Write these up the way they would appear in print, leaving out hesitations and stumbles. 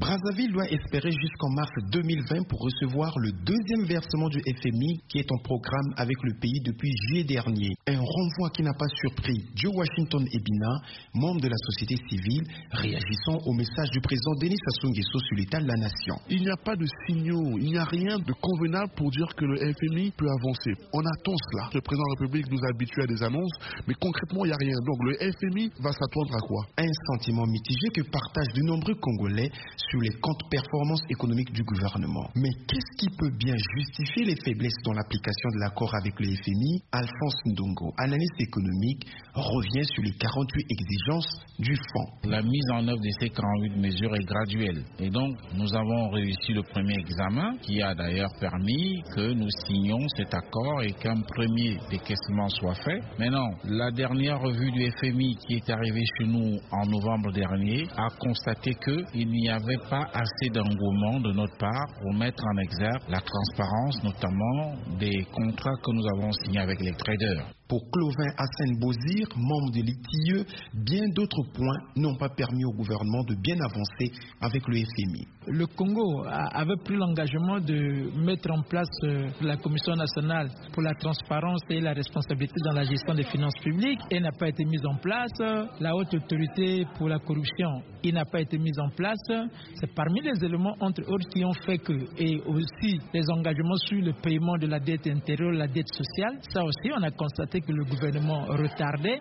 Brazzaville doit espérer jusqu'en mars 2020 pour recevoir le deuxième versement du FMI qui est en programme avec le pays depuis juillet dernier. Un renvoi qui n'a pas surpris Joe Washington Ebina, membre de la société civile, réagissant au message du président Denis Sassou Nguesso sur l'état de la nation. Il n'y a pas de signaux, il n'y a rien de convenable pour dire que le FMI peut avancer. On attend cela. Le président de la République nous a habitués à des annonces, mais concrètement, il n'y a rien. Donc le FMI va s'attendre à quoi? Un sentiment mitigé que partagent de nombreux Congolais sur les comptes performances économiques du gouvernement. Mais qu'est-ce qui peut bien justifier les faiblesses dans l'application de l'accord avec le FMI? Alphonse Ndongo, analyste économique, revient sur les 48 exigences du fonds. La mise en œuvre de ces 48 mesures est graduelle. Et donc, nous avons réussi le premier examen qui a d'ailleurs permis que nous signions cet accord et qu'un premier décaissement soit fait. Maintenant, la dernière revue du FMI qui est arrivée chez nous en novembre dernier a constaté qu'il n'y avait pas assez d'engouement de notre part pour mettre en exergue la transparence, notamment des contrats que nous avons signés avec les traders. Pour Clovin Hassan Bozir, membre de l'ITIE, bien d'autres points n'ont pas permis au gouvernement de bien avancer avec le FMI. Le Congo avait pris l'engagement de mettre en place la Commission nationale pour la transparence et la responsabilité dans la gestion des finances publiques. Elle n'a pas été mise en place. La haute autorité pour la corruption, il n'a pas été mise en place. C'est parmi les éléments entre autres qui ont fait que, et aussi les engagements sur le paiement de la dette intérieure, la dette sociale, ça aussi on a constaté que le gouvernement retardait.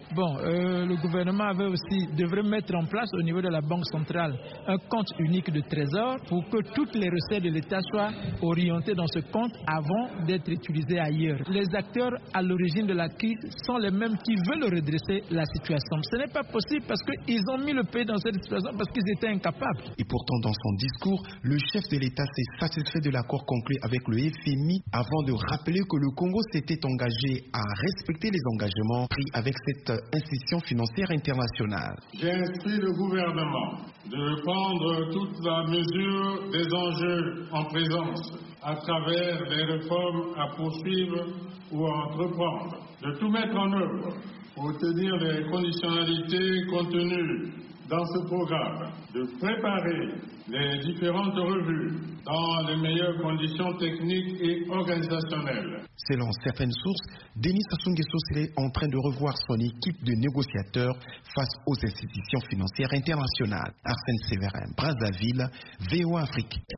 Le gouvernement devrait mettre en place au niveau de la Banque centrale un compte unique de trésor pour que toutes les recettes de l'État soient orientées dans ce compte avant d'être utilisées ailleurs. Les acteurs à l'origine de la crise sont les mêmes qui veulent redresser la situation. Ce n'est pas possible parce qu'ils ont mis le pays dans cette situation parce qu'ils étaient incapables. Et pourtant, dans son discours, le chef de l'État s'est satisfait de l'accord conclu avec le FMI avant de rappeler que le Congo s'était engagé à respecter les engagements pris avec cette institution financière internationale. J'ai instruit le gouvernement de prendre toute la mesure des enjeux en présence à travers les réformes à poursuivre ou à entreprendre, de tout mettre en œuvre pour obtenir les conditionnalités contenues dans ce programme, de préparer les différentes revues dans les meilleures conditions techniques et organisationnelles. Selon certaines sources, Denis Sassou Nguesso serait en train de revoir son équipe de négociateurs face aux institutions financières internationales. Arsène Séverin, Brazzaville, VOA Afrique.